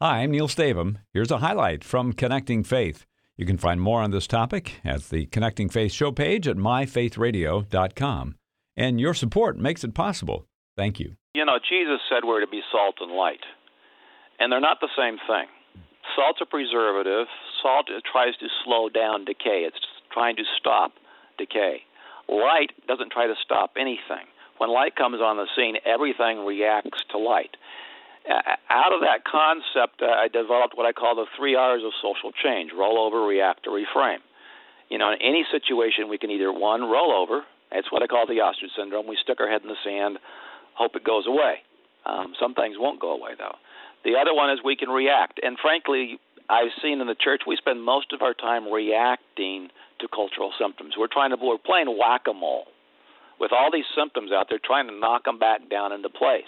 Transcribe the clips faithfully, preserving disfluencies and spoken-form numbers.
Hi, I'm Neil Stavum. Here's a highlight from Connecting Faith. You can find more on this topic at the Connecting Faith show page at my faith radio dot com. And your support makes it possible. Thank you. You know, Jesus said we're to be salt and light, and they're not the same thing. Salt's a preservative. Salt tries to slow down decay. It's trying to stop decay. Light doesn't try to stop anything. When light comes on the scene, everything reacts to light. Out of that concept, uh, I developed what I call the three R's of social change: roll over, react, or reframe. You know, in any situation, we can either, one, roll over. It's what I call the ostrich syndrome. We stick our head in the sand, hope it goes away. Um, some things won't go away, though. The other one is we can react. And frankly, I've seen in the church, we spend most of our time reacting to cultural symptoms. We're trying to, we're playing whack-a-mole with all these symptoms out there, trying to knock them back down into place.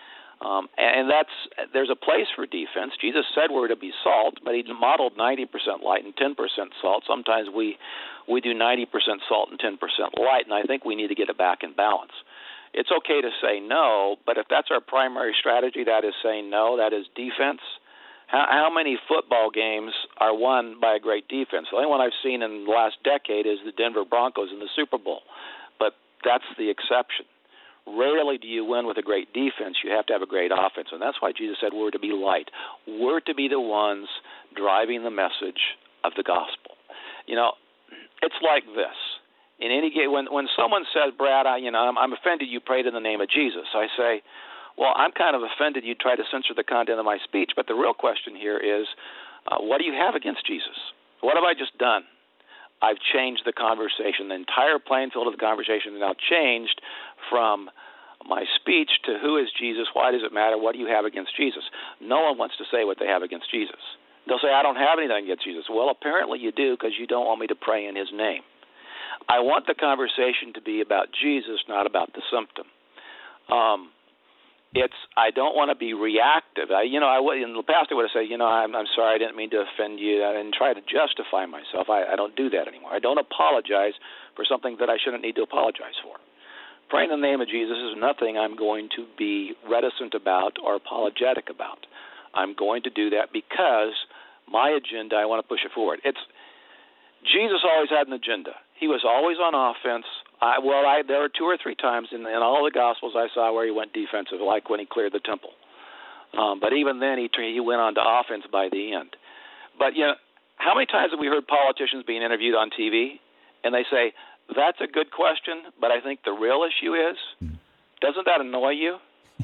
Um, and that's there's a place for defense. Jesus said we're to be salt, but he modeled ninety percent light and ten percent salt. Sometimes we we do ninety percent salt and ten percent light, and I think we need to get it back in balance. It's okay to say no, but if that's our primary strategy, that is saying no, that is defense. How, how many football games are won by a great defense? The only one I've seen in the last decade is the Denver Broncos in the Super Bowl, but that's the exception. Rarely do you win with a great defense. You have to have a great offense, and that's why Jesus said we're to be light. We're to be the ones driving the message of the gospel. You know, it's like this. In any game, when when someone says, "Brad, I, you know, I'm, I'm offended you prayed in the name of Jesus," I say, "Well, I'm kind of offended you try to censor the content of my speech." But the real question here is, uh, what do you have against Jesus? What have I just done? I've changed the conversation. The entire playing field of the conversation is now changed from my speech to who is Jesus, why does it matter, what do you have against Jesus? No one wants to say what they have against Jesus. They'll say, I don't have anything against Jesus. Well, apparently you do, because you don't want me to pray in his name. I want the conversation to be about Jesus, not about the symptom. Um, it's I don't want to be reactive. I, you know, I in the past I would have said, you know, I'm, I'm sorry, I didn't mean to offend you, and try to justify myself. I, I don't do that anymore. I don't apologize for something that I shouldn't need to apologize for. Praying in the name of Jesus is nothing I'm going to be reticent about or apologetic about. I'm going to do that because my agenda, I want to push it forward. It's Jesus always had an agenda. He was always on offense. I, well, I, there were two or three times in, in all the Gospels I saw where he went defensive, like when he cleared the temple. Um, but even then, he he went on to offense by the end. But, you know, how many times have we heard politicians being interviewed on T V, and they say, that's a good question, but I think the real issue is, doesn't that annoy you?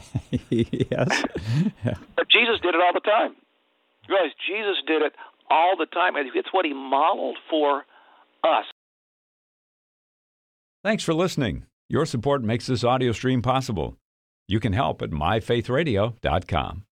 Yes. But Jesus did it all the time. You realize Jesus did it all the time. It's what he modeled for us. Thanks for listening. Your support makes this audio stream possible. You can help at my faith radio dot com.